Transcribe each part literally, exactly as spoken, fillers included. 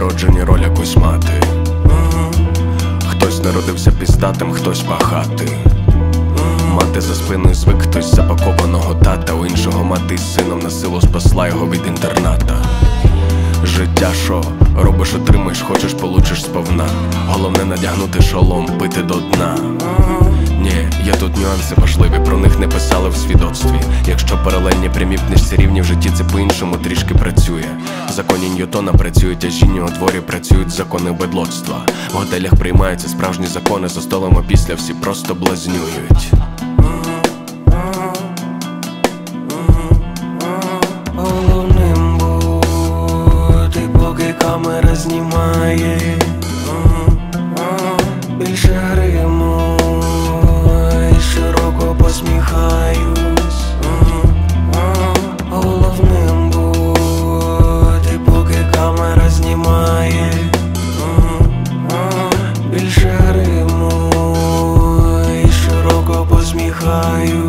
народжені роль якусь мати. Хтось народився піздатим, хтось пахати. Мати за спиною звик, хтось запакованого тата. У іншого мати з сином на силу спасла його від інтерната. Життя шо, робиш, отримаєш, хочеш, получиш сповна. Головне надягнути шолом, пити до дна. Ні, є тут нюанси важливі, про них не писали в свідоцтві. Якщо паралельні прямі книжці рівні, в житті це по-іншому трішки працює. Законі Ньютона працюють, а жінні у дворі працюють закони бедлоцтва. В готелях приймаються справжні закони, за столом опісля всі просто блазнюють. Головним бути, поки камера знімає. Більше гриму і широко посміхаюсь. Головним бути, поки камера знімає. Більше гриму і широко посміхаюсь.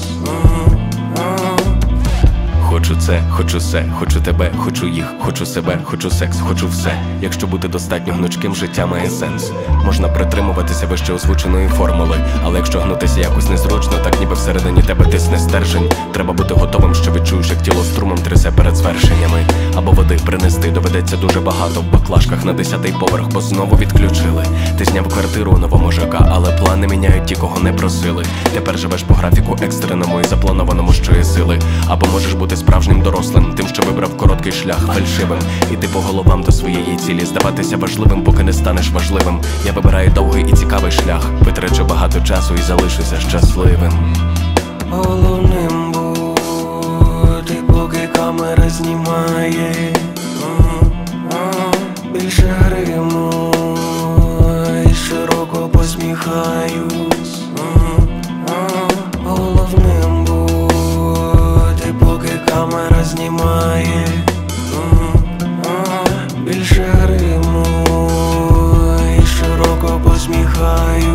Хочу це, хочу все, хочу тебе, хочу їх, хочу себе, хочу секс, хочу все. Якщо бути достатньо гнучким, життя має сенс. Можна притримуватися вище озвученої формули, але якщо гнутися якось незручно, так ніби всередині тебе тисне стержень. Треба бути готовим, що відчуєш, як тіло струмом трясе перед звершеннями. Або води принести доведеться дуже багато в баклажках на десятий поверх, бо знову відключили. Ти зняв квартиру у новому ЖК, але плани міняють ті, кого не просили. Тепер живеш по графіку екстреному і запланованому, що є сили. Або можеш бути справжнім дорослим, тим, що вибрав короткий шлях, фальшивим. Іти по головам до своєї цілі, здаватися важливим, поки не станеш важливим. Я вибираю довгий і цікавий шлях, витрачу багато часу і залишуся щасливим. Головним бути, поки камера знімає. Більше гриму і широко посміхаюсь. Головним бути, поки камера знімає. Більше гриму і широко посміхаюсь.